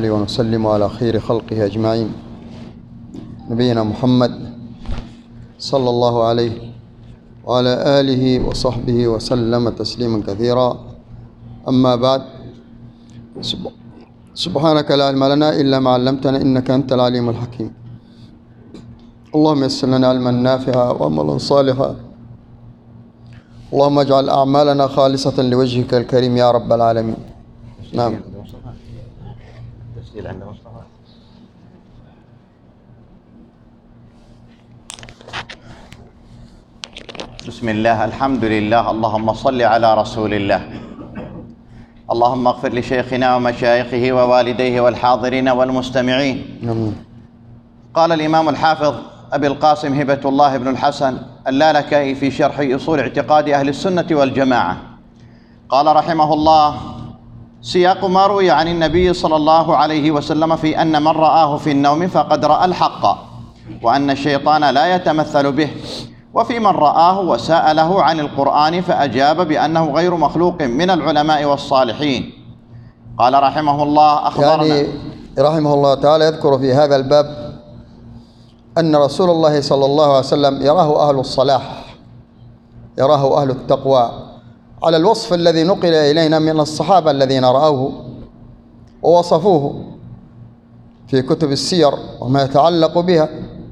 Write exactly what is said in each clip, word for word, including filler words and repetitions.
ونصلي ونسلم على خير خلقه أجمعين نبينا محمد صلى الله عليه وعلى آله وصحبه وسلم تسليما كثيرا. أما بعد، سبحانك لا علم لنا إلا ما علمتنا إنك أنت العليم الحكيم. اللهم يسر لنا علما نافعا وعملا صالحا. اللهم اجعل أعمالنا خالصة لوجهك الكريم يا رب العالمين. نعم. تسجيل عند مصطفى. بسم الله، الحمد لله، اللهم صل على رسول الله. اللهم اغفر لشيخنا ومشايخه ووالديه والحاضرين والمستمعين. نعم. قال الإمام الحافظ أبي القاسم هبة الله بن الحسن اللالكائي في شرح أصول اعتقاد أهل السنة والجماعة، قال رحمه الله: سياق ما روي عن النبي صلى الله عليه وسلم في أن من رآه في النوم فقد رأى الحق، وأن الشيطان لا يتمثل به، وفي من رآه وسأله عن القرآن فأجاب بأنه غير مخلوق من العلماء والصالحين. قال رحمه الله: أخبرنا يعني رحمه الله تعالى يذكر في هذا الباب أن رسول الله صلى الله عليه وسلم يراه أهل الصلاح، يراه أهل التقوى، على الوصف الذي نقل إلينا من الصحابة الذين رأوه ووصفوه في كتب السير وما يتعلق بها.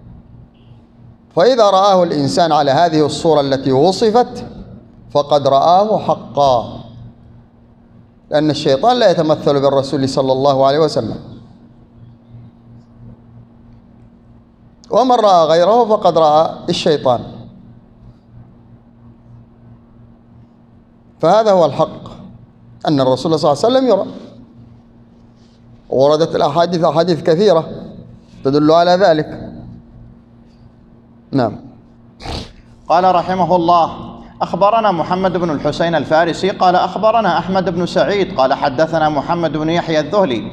فإذا رآه الإنسان على هذه الصورة التي وصفت فقد رآه حقا، لأن الشيطان لا يتمثل بالرسول صلى الله عليه وسلم، ومن رأى غيره فقد رأى الشيطان. فهذا هو الحق، أن الرسول صلى الله عليه وسلم يرى. وردت الأحاديث أحاديث كثيرة تدل على ذلك. نعم. قال رحمه الله: أخبرنا محمد بن الحسين الفارسي قال أخبرنا أحمد بن سعيد قال حدثنا محمد بن يحيى الذهلي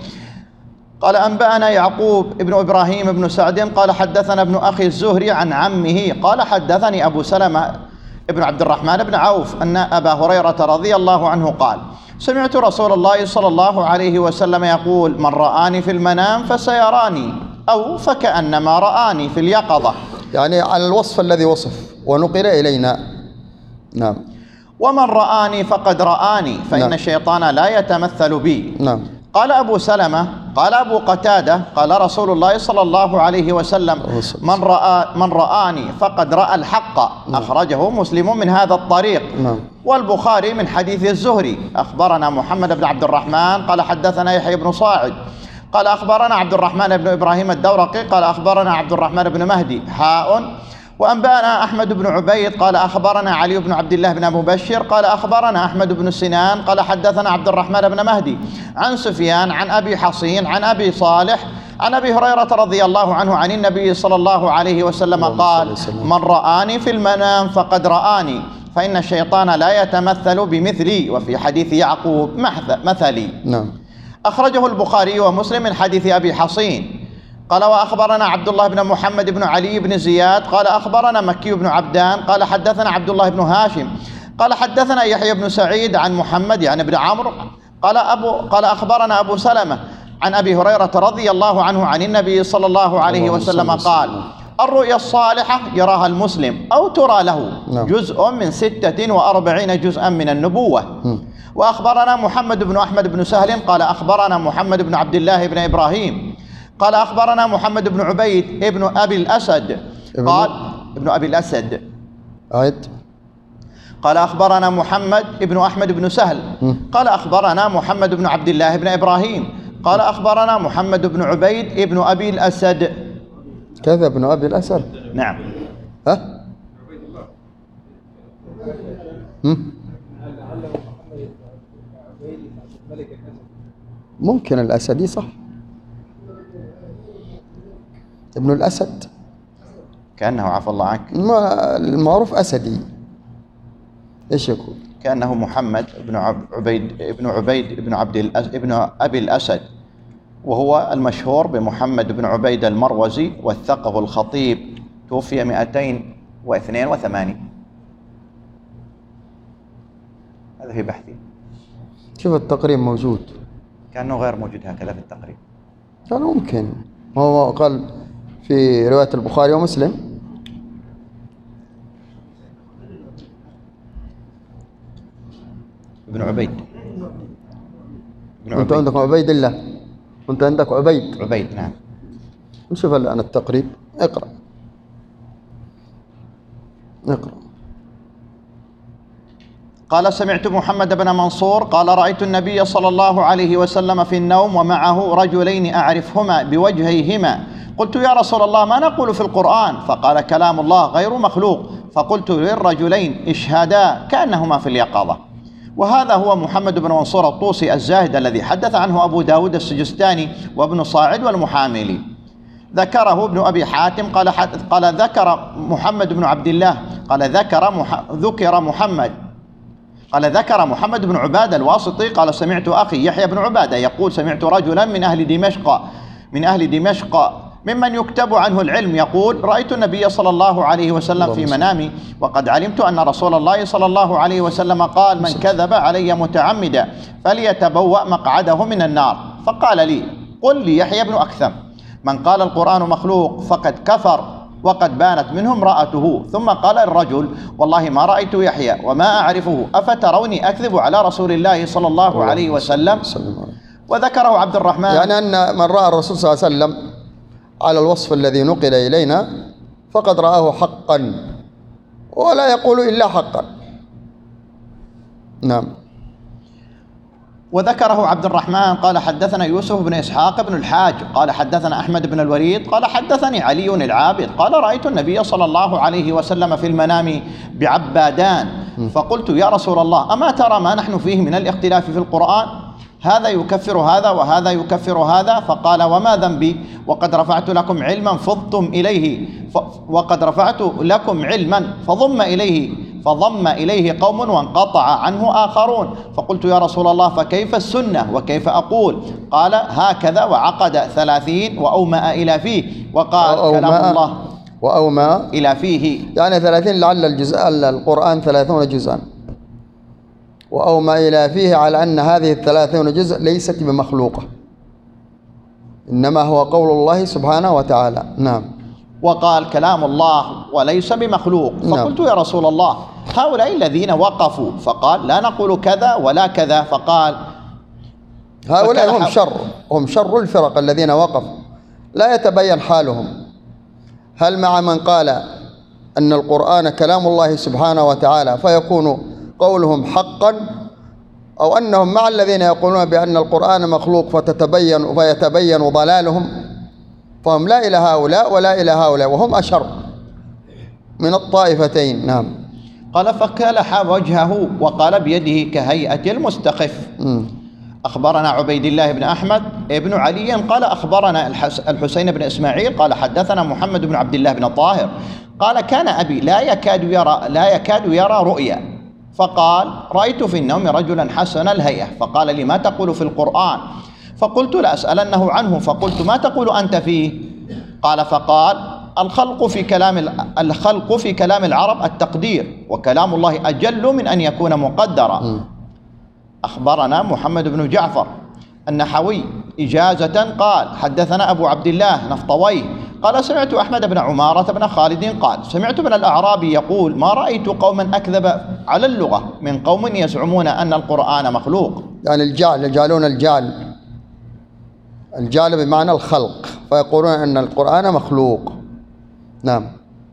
قال أنبأنا يعقوب ابن إبراهيم بن سعد قال حدثنا ابن أخي الزهري عن عمه قال حدثني أبو سلمة ابن عبد الرحمن بن عوف أن أبا هريرة رضي الله عنه قال: سمعت رسول الله صلى الله عليه وسلم يقول: من رآني في المنام فسيراني، أو فكأنما رآني في اليقظة، يعني على الوصف الذي وصف ونقل إلينا. نعم. ومن رآني فقد رآني، فإن نعم. الشيطان لا يتمثل بي. نعم. قال أبو سلمة قال أبو قتادة قال رسول الله صلى الله عليه وسلم: من رأى من رآني فقد رأى الحق. نعم. أخرجه مسلم من هذا الطريق. نعم. والبخاري من حديث الزهري. أخبرنا محمد بن عبد الرحمن قال حدثنا يحيى بن صاعد قال أخبرنا عبد الرحمن بن إبراهيم الدورقي قال أخبرنا عبد الرحمن بن مهدي حاء وأنبأنا أحمد بن عبيد قال أخبرنا علي بن عبد الله بن أبي بشر قال أخبرنا أحمد بن سنان قال حدثنا عبد الرحمن بن مهدي عن سفيان عن أبي حصين عن أبي صالح عن أبي هريرة رضي الله عنه عن النبي صلى الله عليه وسلم قال: من رآني في المنام فقد رآني، فإن الشيطان لا يتمثل بمثلي. وفي حديث يعقوب مثلي. نعم. أخرجه البخاري ومسلم من حديث أبي حصين. قال: وأخبرنا عبد الله بن محمد بن علي بن زياد قال أخبرنا مكي بن عبدان قال حدثنا عبد الله بن هاشم قال حدثنا يحيى بن سعيد عن محمد يعني بن عمرو قال أبو قال أخبرنا أبو سلمة عن أبي هريرة رضي الله عنه عن النبي صلى الله عليه وسلم قال: الرؤيا الصالحة يراها المسلم أو ترى له جزء من ستة وأربعين جزءا من النبوة. وأخبرنا محمد بن أحمد بن سهل قال أخبرنا محمد بن عبد الله بن إبراهيم قال أخبرنا محمد بن عبيد ابن أبي الأسد قال ابن أبي الأسد عيد. قال أخبرنا محمد ابن أحمد بن سهل قال أخبرنا محمد بن عبد الله بن إبراهيم قال أخبرنا محمد بن عبيد ابن أبي الأسد. كذا ابن أبي الأسد. نعم. ها؟ ممكن الأسدي صح، ابن الأسد كأنه عفى الله عنك المعروف أسدي. إيش يقول؟ كأنه محمد بن عبيد ابن عبيد ابن عبد الأس ابن أبي الأسد، وهو المشهور بمحمد بن عبيد المروزي والثقف الخطيب، توفي مئتين واثنين وثمانين. هذا في بحثي. شوف التقريب موجود، كأنه غير موجود هكذا في التقريب. كان ممكن، هو قال في رواية البخاري ومسلم. ابن عبيد. أنت عندك عبيد الله، وأنت عندك عبيد. عبيد نعم. نشوف الآن التقريب. اقرأ اقرأ. قال سمعت محمد بن منصور قال رأيت النبي صلى الله عليه وسلم في النوم ومعه رجلين أعرفهما بوجهيهما، قلت يا رسول الله ما نقول في القرآن؟ فقال كلام الله غير مخلوق. فقلت للرجلين اشهدا كأنهما في اليقظة. وهذا هو محمد بن منصور الطوسي الزاهد الذي حدث عنه أبو داود السجستاني وابن صاعد والمحاملي. ذكره ابن أبي حاتم قال قال ذكر محمد بن عبد الله قال ذكر مح ذكر محمد قال ذكر محمد بن عبادة الواسطي قال سمعت أخي يحيى بن عبادة يقول سمعت رجلا من أهل دمشق من أهل دمشق ممن يكتب عنه العلم يقول رأيت النبي صلى الله عليه وسلم في منامي وقد علمت أن رسول الله صلى الله عليه وسلم قال من كذب علي متعمدا فليتبوأ مقعده من النار. فقال لي قل لي يحيى بن أكثم من قال القرآن مخلوق فقد كفر وقد بانت منه امرأته. ثم قال الرجل والله ما رأيت يحيى وما أعرفه أفتروني أكذب على رسول الله صلى الله عليه وسلم؟ وذكره عبد الرحمن يعني أن من رأى الرسول صلى الله عليه وسلم على الوصف الذي نقل إلينا فقد رآه حقا ولا يقول إلا حقا. نعم. وذكره عبد الرحمن قال حدثنا يوسف بن إسحاق بن الحاج قال حدثنا أحمد بن الوليد قال حدثني علي العابد قال رأيت النبي صلى الله عليه وسلم في المنام بعبادان فقلت يا رسول الله أما ترى ما نحن فيه من الاختلاف في القرآن؟ هذا يكفر هذا وهذا يكفر هذا. فقال وما ذنبي وقد رفعت لكم علما فضتم إليه وقد رفعت لكم علما فضم إليه فضم إليه قوم وانقطع عنه آخرون. فقلت يا رسول الله فكيف السنة وكيف أقول؟ قال هكذا وعقد ثلاثين وأومأ إلى فيه وقال كلام الله وأومأ إلى فيه يعني ثلاثين لعل الجزء القرآن ثلاثون جزءا وأومأ إلى فيه على أن هذه الثلاثون جزء ليست بمخلوقة إنما هو قول الله سبحانه وتعالى. نعم. وقال كلام الله وليس بمخلوق. فقلت يا رسول الله هؤلاء الذين وقفوا فقال لا نقول كذا ولا كذا. فقال هؤلاء هم شر هم شر الفرق الذين وقفوا لا يتبين حالهم هل مع من قال أن القرآن كلام الله سبحانه وتعالى فيكون قولهم حقا أو أنهم مع الذين يقولون بأن القرآن مخلوق فتتبين فيتبين ضلالهم فهم لا إلى هؤلاء ولا إلى هؤلاء وهم أشر من الطائفتين. نعم. قال فكلح وجهه وقال بيده كهيئة المستخف. م. أخبرنا عبيد الله بن أحمد بن علي قال أخبرنا الحسين بن إسماعيل قال حدثنا محمد بن عبد الله بن طاهر قال كان أبي لا يكاد يرى لا يكاد يرى رؤيا فقال رأيت في النوم رجلا حسن الهيئة فقال لي ما تقول في القرآن؟ فقلت لأسألنه عنه فقلت ما تقول أنت فيه؟ قال فقال الخلق في كلام الخلق في كلام العرب التقدير وكلام الله أجل من أن يكون مقدرا. أخبرنا محمد بن جعفر النحوي إجازة قال حدثنا أبو عبد الله نفطويه قال سمعت أحمد بن عمارة بن خالد قال سمعت من الأعرابي يقول ما رأيت قوما أكذب على اللغة من قوم يزعمون أن القرآن مخلوق. يعني الجعل يجعلون الجعل الجعل بمعنى الخلق فيقولون أن القرآن مخلوق. نعم.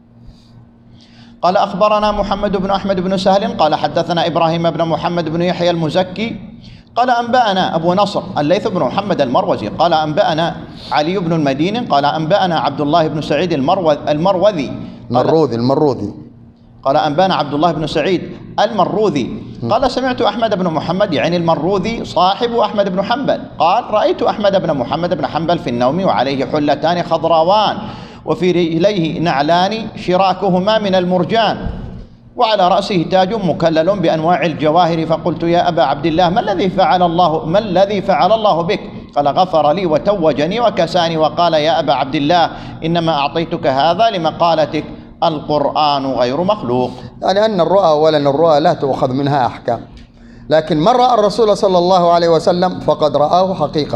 قال أخبرنا محمد بن أحمد بن سهل قال حدثنا إبراهيم بن محمد بن يحيى المزكي قال أنبأنا أبو نصر الليث بن محمد المروزي قال أنبأنا علي بن المديني قال أنبأنا عبد الله بن سعيد المروذي المروذي المروذي قال أنبأنا عبد الله بن سعيد المروذي قال سمعت أحمد بن محمد يعني المروذي صاحب أحمد بن حنبل قال رأيت أحمد بن محمد بن حنبل في النوم وعليه حلتان خضراوان وفي رجليه نعلان شراكهما من المرجان وعلى رأسه تاج مكلل بأنواع الجواهر. فقلت يا أبا عبد الله ما الذي فعل الله ما الذي فعل الله بك؟ قال غفر لي وتوجني وكساني وقال يا أبا عبد الله إنما أعطيتك هذا لمقالتك القرآن غير مخلوق. يعني أن الرؤى أولا الرؤى لا تؤخذ منها أحكام لكن من رأى الرسول صلى الله عليه وسلم فقد رآه حقيقة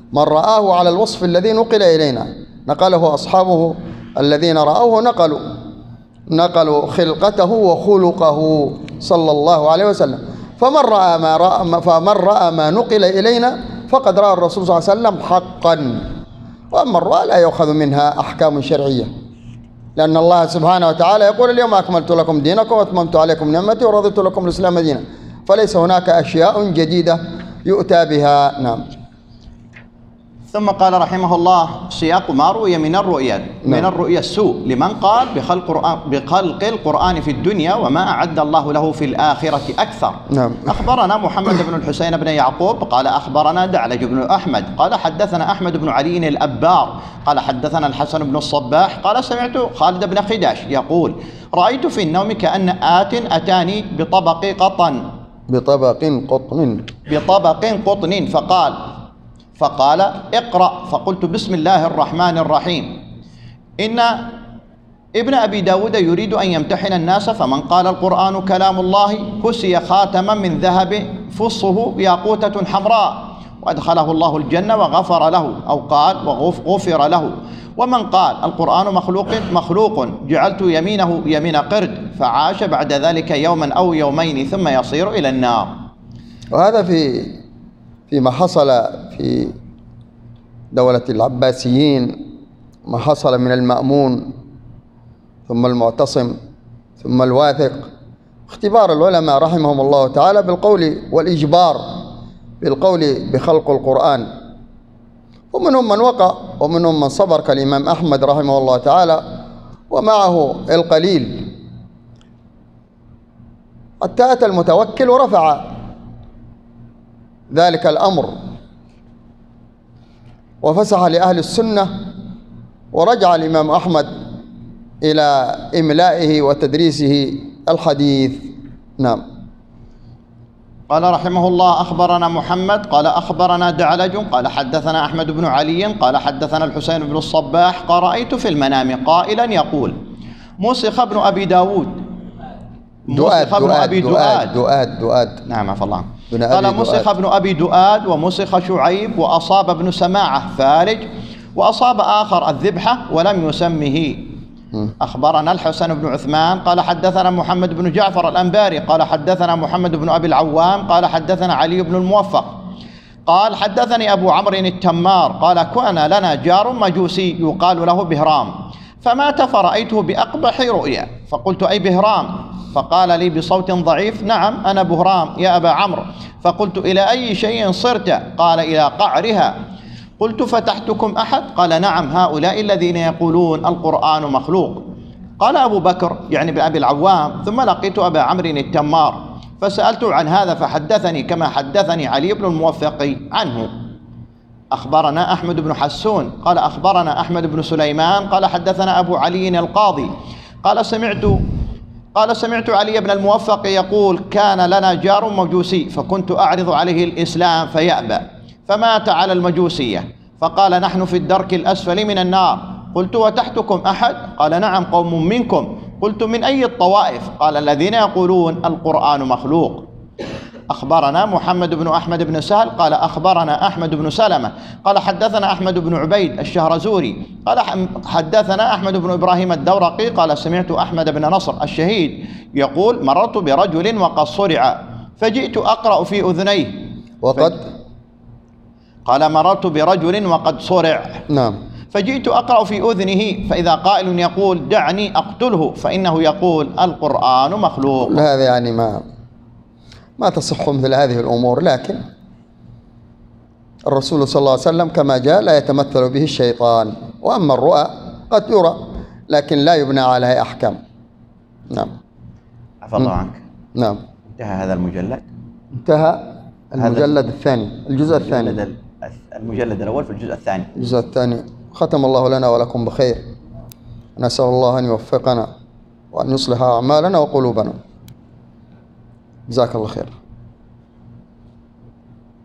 من رآه على الوصف الذي نقل إلينا، نقله أصحابه الذين رأوه، نقلوا نقلوا خلقته وخلقه صلى الله عليه وسلم. فمن رأى ما رأى فمن رأى ما نقل إلينا فقد رأى الرسول صلى الله عليه وسلم حقا. وأما الرؤى لا يؤخذ منها أحكام شرعية، لأن الله سبحانه وتعالى يقول اليوم أكملت لكم دينكم وأتممت عليكم نعمتي ورضيت لكم الإسلام دينا، فليس هناك أشياء جديدة يؤتى بها. نعم. ثم قال رحمه الله: سياق ما روي من الرؤيا من الرؤيا السوء لمن قال بخلق القرآن بخلق القرآن في الدنيا وما أعد الله له في الآخرة أكثر. نعم. أخبرنا محمد بن الحسين بن يعقوب قال أخبرنا دعلج بن أحمد قال حدثنا أحمد بن علي الأبار قال حدثنا الحسن بن الصباح قال سمعت خالد بن خداش يقول: رأيت في النوم كأن آت أتاني بطبق قطن بطبق قطن بطبق قطن فقال فقال اقرأ، فقلت بسم الله الرحمن الرحيم. إن ابن أبي داود يريد أن يمتحن الناس، فمن قال القرآن كلام الله كسي خاتما من ذهب فصه ياقوتة حمراء وأدخله الله الجنة وغفر له، أو قال وغفر له. ومن قال القرآن مخلوق مخلوق جعلت يمينه يمين قرد فعاش بعد ذلك يوما أو يومين ثم يصير إلى النار. وهذا في فيما حصل في دولة العباسيين، ما حصل من المأمون ثم المعتصم ثم الواثق، اختبار العلماء رحمهم الله تعالى بالقول والإجبار بالقول بخلق القرآن، ومنهم من وقع ومنهم من صبر كالإمام أحمد رحمه الله تعالى ومعه القليل، حتى أتى المتوكل ورفع ذلك الأمر وفسح لأهل السنة، ورجع الإمام أحمد إلى إملائه وتدريسه الحديث. نعم. قال رحمه الله: أخبرنا محمد قال أخبرنا دعلج قال حدثنا أحمد بن علي قال حدثنا الحسين بن الصباح قال: رأيت في المنام قائلا يقول: موسخ ابن أبي داود دؤاد ابن أبي دؤاد دؤاد دؤاد نعم عفى الله. قال: مسخ ابن أبي دؤاد ومسخ شعيب وأصاب ابن سماعة فالج وأصاب آخر الذبحة ولم يسمه. أخبرنا الحسن بن عثمان قال حدثنا محمد بن جعفر الأنباري قال حدثنا محمد بن أبي العوام قال حدثنا علي بن الموفق قال حدثني أبو عمرو التمار قال: كان لنا جار مجوسي يقال له بهرام، فمات فرأيته بأقبح رؤيا، فقلت: أي بهرام؟ فقال لي بصوت ضعيف: نعم أنا بهرام يا أبا عمرو. فقلت: إلى أي شيء صرت؟ قال: إلى قعرها. قلت: فتحتكم أحد؟ قال: نعم، هؤلاء الذين يقولون القرآن مخلوق. قال أبو بكر يعني بأبي العوام: ثم لقيت أبا عمرو التمار فسألته عن هذا فحدثني كما حدثني علي بن الموفق عنه. أخبرنا أحمد بن حسون قال أخبرنا أحمد بن سليمان قال حدثنا أبو علي القاضي قال سمعت قال سمعت علي بن الموفق يقول: كان لنا جار مجوسي فكنت أعرض عليه الإسلام فيأبى، فمات على المجوسية، فقال: نحن في الدرك الأسفل من النار. قلت: وتحتكم أحد؟ قال: نعم قوم منكم. قلت: من أي الطوائف؟ قال: الذين يقولون القرآن مخلوق. أخبرنا محمد بن أحمد بن سهل قال أخبرنا أحمد بن سلمة قال حدثنا أحمد بن عبيد الشهرزوري قال حدثنا أحمد بن إبراهيم الدورقي قال: سمعت أحمد بن نصر الشهيد يقول: مررت برجل وقد صرع فجئت أقرأ في أذنيه. وقد قال: مررت برجل وقد صرع نعم فجئت أقرأ في أذنه فإذا قائل يقول: دعني أقتله فإنه يقول القرآن مخلوق. هذا يعني ما ما تصح مثل هذه الأمور، لكن الرسول صلى الله عليه وسلم كما جاء لا يتمثل به الشيطان. وأما الرؤى قد يرى لكن لا يبنى عليها أحكام. نعم. عفى الله عنك. نعم. انتهى هذا المجلد؟ انتهى المجلد الثاني الجزء الثاني المجلد الأول في الجزء الثاني الجزء الثاني. ختم الله لنا ولكم بخير، نسأل الله أن يوفقنا وأن يصلح أعمالنا وقلوبنا. جزاك الله خير.